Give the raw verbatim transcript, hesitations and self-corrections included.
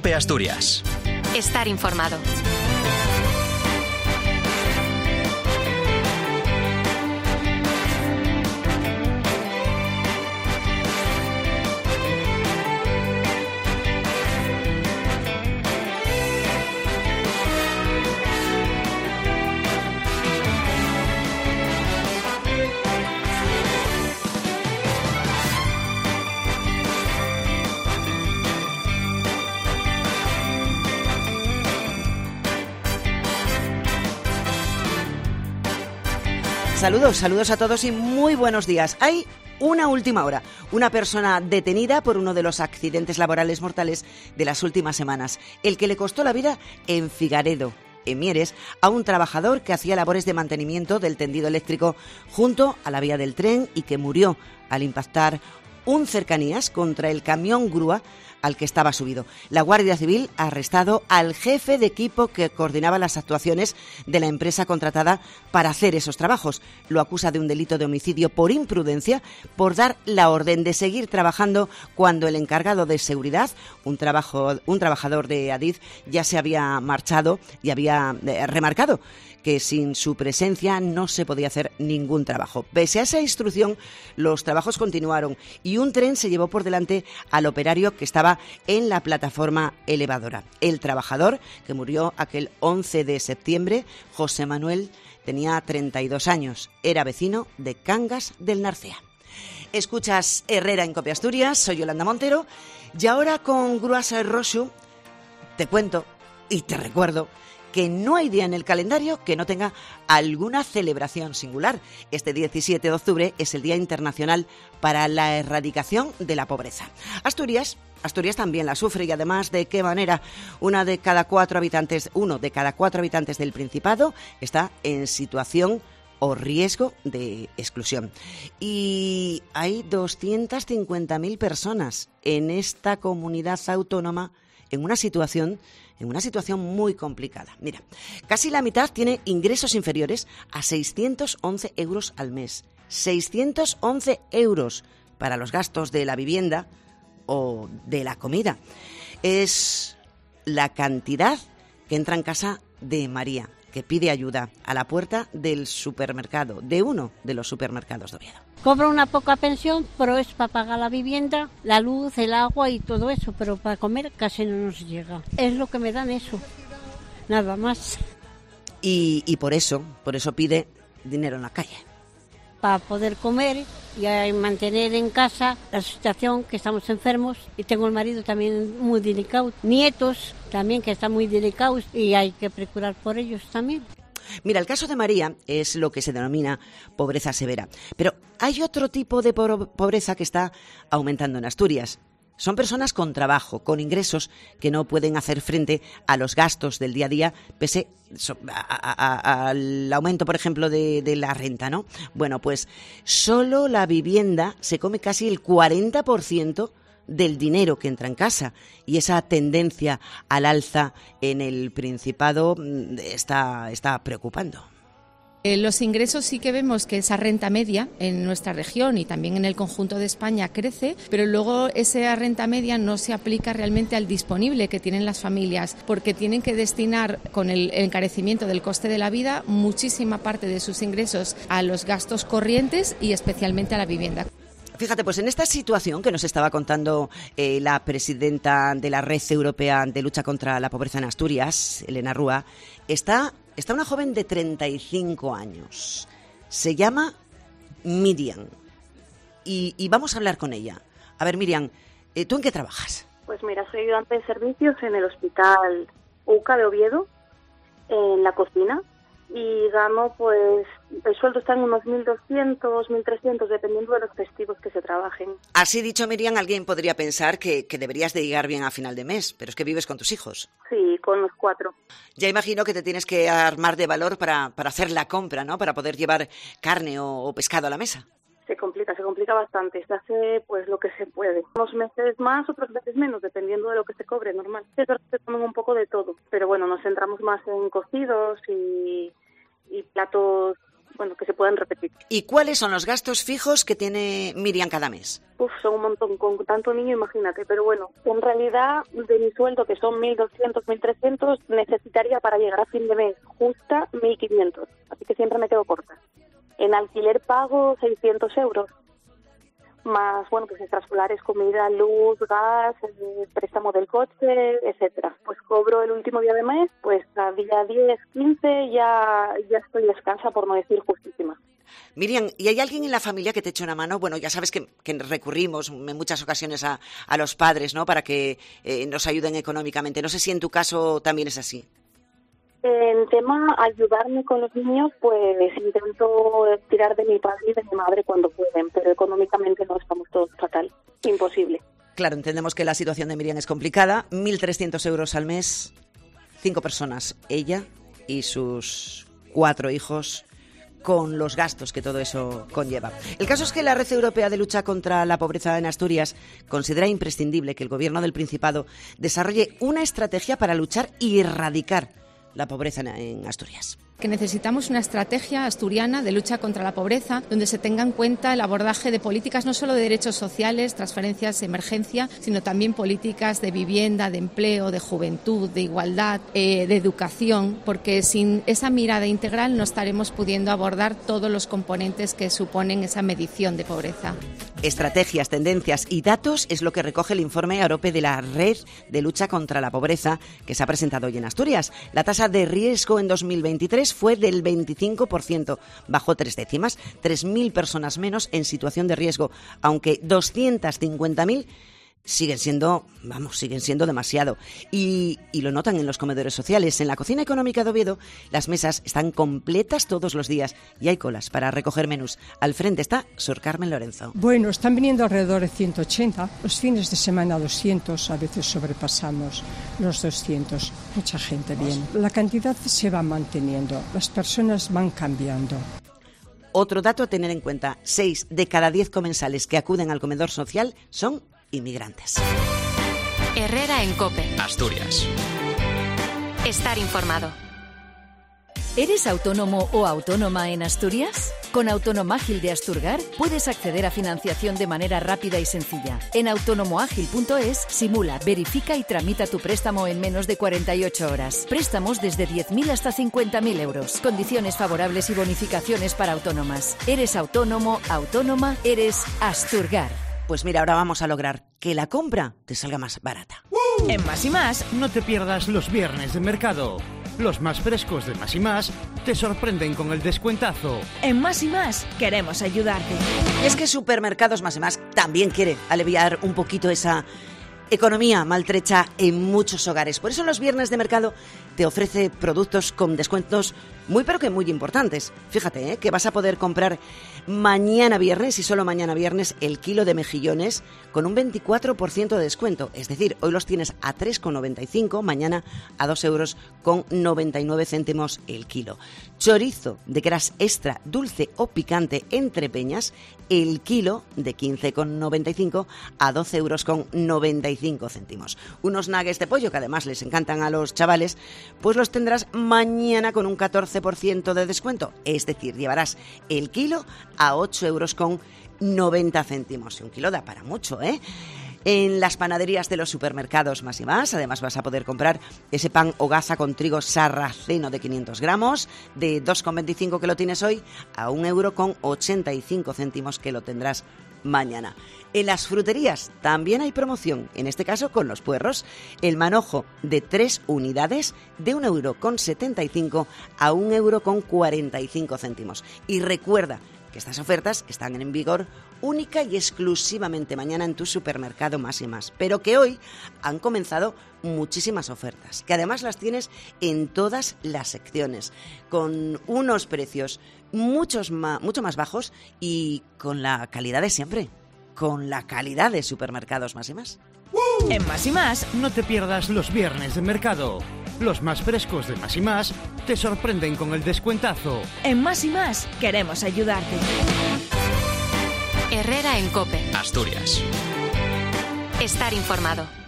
COPE Asturias. Estar informado. Saludos, saludos a todos y muy buenos días. Hay una última hora. Una persona detenida por uno de los accidentes laborales mortales de las últimas semanas, el que le costó la vida en Figaredo, en Mieres, a un trabajador que hacía labores de mantenimiento del tendido eléctrico junto a la vía del tren y que murió al impactar un cercanías contra el camión grúa al que estaba subido. La Guardia Civil ha arrestado al jefe de equipo que coordinaba las actuaciones de la empresa contratada para hacer esos trabajos. Lo acusa de un delito de homicidio por imprudencia, por dar la orden de seguir trabajando cuando el encargado de seguridad, un, trabajo, un trabajador de Adif, ya se había marchado y había eh, remarcado que sin su presencia no se podía hacer ningún trabajo. Pese a esa instrucción, los trabajos continuaron y un tren se llevó por delante al operario que estaba en la plataforma elevadora. El trabajador, que murió aquel once de septiembre, José Manuel, tenía treinta y dos años. Era vecino de Cangas del Narcea. Escuchas Herrera en COPE Asturias, soy Yolanda Montero, y ahora con Grúas Roxu te cuento y te recuerdo que no hay día en el calendario que no tenga alguna celebración singular. Este diecisiete de octubre es el Día Internacional para la Erradicación de la Pobreza. Asturias, Asturias también la sufre y además de qué manera. Una de cada cuatro habitantes, uno de cada cuatro habitantes del Principado está en situación o riesgo de exclusión. Y hay doscientas cincuenta mil personas en esta comunidad autónoma en una situación en una situación muy complicada. Mira, casi la mitad tiene ingresos inferiores a seiscientos once euros al mes. seiscientos once euros para los gastos de la vivienda o de la comida. Es la cantidad que entra en casa de María, que pide ayuda a la puerta del supermercado, de uno de los supermercados de Oviedo. Cobro una poca pensión, pero es para pagar la vivienda, la luz, el agua y todo eso, pero para comer casi no nos llega. Es lo que me dan eso, nada más. Y, y por eso, por eso pide dinero en la calle. Para poder comer y mantener en casa la situación, que estamos enfermos y tengo el marido también muy delicado, nietos también que están muy delicados y hay que procurar por ellos también. Mira, el caso de María es lo que se denomina pobreza severa, pero hay otro tipo de pobreza que está aumentando en Asturias. Son personas con trabajo, con ingresos, que no pueden hacer frente a los gastos del día a día, pese a, a, a, al aumento, por ejemplo, de, de la renta, ¿no? Bueno, pues solo la vivienda se come casi el cuarenta por ciento del dinero que entra en casa, y esa tendencia al alza en el Principado está, está preocupando. Los ingresos sí que vemos que esa renta media en nuestra región y también en el conjunto de España crece, pero luego esa renta media no se aplica realmente al disponible que tienen las familias, porque tienen que destinar, con el encarecimiento del coste de la vida, muchísima parte de sus ingresos a los gastos corrientes y especialmente a la vivienda. Fíjate, pues en esta situación que nos estaba contando eh, la presidenta de la Red Europea de Lucha contra la Pobreza en Asturias, Elena Rúa, está, está una joven de treinta y cinco años. Se llama Miriam y, y vamos a hablar con ella. A ver, Miriam, eh, ¿tú en qué trabajas? Pues mira, soy ayudante de servicios en el Hospital U C A de Oviedo, en la cocina. Y gano, pues, el sueldo está en unos mil doscientos, mil trescientos, dependiendo de los festivos que se trabajen. Así dicho, Miriam, alguien podría pensar que, que deberías de llegar bien a final de mes, pero es que vives con tus hijos. Sí, con los cuatro. Ya imagino que te tienes que armar de valor para, para hacer la compra, ¿no? Para poder llevar carne o, o pescado a la mesa. Se complica, se complica bastante. Se hace pues lo que se puede. Unos meses más, otros meses menos, dependiendo de lo que se cobre, normal. Es verdad que se comen un poco de todo, pero bueno, nos centramos más en cocidos y, y platos bueno, que se puedan repetir. ¿Y cuáles son los gastos fijos que tiene Miriam cada mes? Uf, son un montón, con tanto niño, imagínate. Pero bueno, en realidad, de mi sueldo, que son mil doscientos, mil trescientos, necesitaría para llegar a fin de mes justa mil quinientos. Así que siempre me quedo corta. En alquiler pago seiscientos euros. Más, bueno, pues extraescolares, comida, luz, gas, eh, préstamo del coche, etcétera. Pues cobro el último día de mes, pues a día diez, quince ya, ya estoy descansa, por no decir justísima. Miriam, ¿y hay alguien en la familia que te eche una mano? Bueno, ya sabes que, que recurrimos en muchas ocasiones a, a los padres, ¿no?, para que eh, nos ayuden económicamente. No sé si en tu caso también es así. En tema ayudarme con los niños, pues intento tirar de mi padre y de mi madre cuando pueden, pero económicamente no, estamos todos fatal, imposible. Claro, entendemos que la situación de Miriam es complicada, mil trescientos euros al mes, cinco personas, ella y sus cuatro hijos, con los gastos que todo eso conlleva. El caso es que la Red Europea de Lucha contra la Pobreza en Asturias considera imprescindible que el Gobierno del Principado desarrolle una estrategia para luchar y erradicar la pobreza en Asturias. Que necesitamos una estrategia asturiana de lucha contra la pobreza, donde se tenga en cuenta el abordaje de políticas no solo de derechos sociales, transferencias de emergencia, sino también políticas de vivienda, de empleo, de juventud, de igualdad, eh, de educación, porque sin esa mirada integral no estaremos pudiendo abordar todos los componentes que suponen esa medición de pobreza. Estrategias, tendencias y datos es lo que recoge el informe AROPE de la Red de Lucha contra la Pobreza que se ha presentado hoy en Asturias. La tasa de riesgo en dos mil veintitrés fue del veinticinco por ciento, bajó tres décimas, tres mil personas menos en situación de riesgo, aunque doscientas cincuenta mil siguen siendo, vamos, siguen siendo demasiado. Y, y lo notan en los comedores sociales. En la cocina económica de Oviedo, las mesas están completas todos los días y hay colas para recoger menús. Al frente está Sor Carmen Lorenzo. Bueno, están viniendo alrededor de ciento ochenta, los fines de semana doscientos, a veces sobrepasamos los doscientos. Mucha gente viene. La cantidad se va manteniendo, las personas van cambiando. Otro dato a tener en cuenta, seis de cada diez comensales que acuden al comedor social son inmigrantes. Herrera en COPE. Asturias. Estar informado. ¿Eres autónomo o autónoma en Asturias? Con Autonomágil de Asturgar puedes acceder a financiación de manera rápida y sencilla. En autonomoágil punto es simula, verifica y tramita tu préstamo en menos de cuarenta y ocho horas. Préstamos desde diez mil hasta cincuenta mil euros. Condiciones favorables y bonificaciones para autónomas. ¿Eres autónomo, autónoma? Eres Asturgar. Pues mira, ahora vamos a lograr que la compra te salga más barata. En Más y Más, no te pierdas los viernes de mercado. Los más frescos de Más y Más te sorprenden con el descuentazo. En Más y Más queremos ayudarte. Y es que Supermercados Más y Más también quiere aliviar un poquito esa economía maltrecha en muchos hogares. Por eso en los viernes de mercado te ofrece productos con descuentos muy pero que muy importantes. Fíjate, ¿eh?, que vas a poder comprar mañana viernes y solo mañana viernes el kilo de mejillones con un veinticuatro por ciento de descuento. Es decir, hoy los tienes a tres con noventa y cinco, mañana a dos euros con noventa y nueve céntimos el kilo. Chorizo de gras extra, dulce o picante entre peñas, el kilo de quince con noventa y cinco a doce euros con noventa y cinco céntimos. Unos nuggets de pollo que además les encantan a los chavales, pues los tendrás mañana con un catorce por ciento de descuento. Es decir, llevarás el kilo a ocho euros con noventa céntimos. Un kilo da para mucho, ¿eh? En las panaderías de los supermercados Más y Más, además vas a poder comprar ese pan hogaza con trigo sarraceno de quinientos gramos, de dos con veinticinco que lo tienes hoy, a un euro con ochenta y cinco céntimos que lo tendrás mañana. En las fruterías también hay promoción, en este caso con los puerros. El manojo de tres unidades de un euro con setenta y cinco a un euro con cuarenta y cinco céntimos. Y recuerda que estas ofertas están en vigor única y exclusivamente mañana en tu supermercado Más y Más, pero que hoy han comenzado muchísimas ofertas, que además las tienes en todas las secciones, con unos precios muchos más, mucho más bajos y con la calidad de siempre, con la calidad de supermercados Más y Más. En Más y Más, no te pierdas los viernes de mercado. Los más frescos de Más y Más te sorprenden con el descuentazo. En Más y Más queremos ayudarte. Herrera en COPE. Asturias. Estar informado.